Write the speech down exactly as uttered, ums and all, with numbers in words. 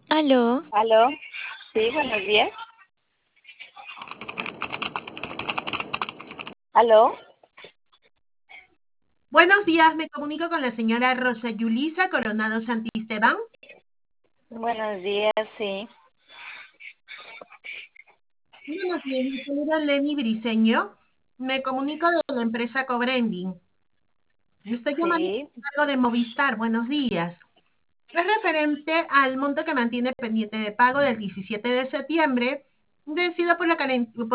Aló, Aló, sí, buenos días. Aló, Buenos días, me comunico con la señora Rosa Yulisa Coronado Santisteban. buenos días, sí, Buenos días, mi saluda Lenny Briseño. Me comunico de la empresa Cobrending. Estoy llamando sí, algo de Movistar. Buenos días. Es referente al monto que mantiene pendiente de pago del diecisiete de septiembre, vencido por la, caren-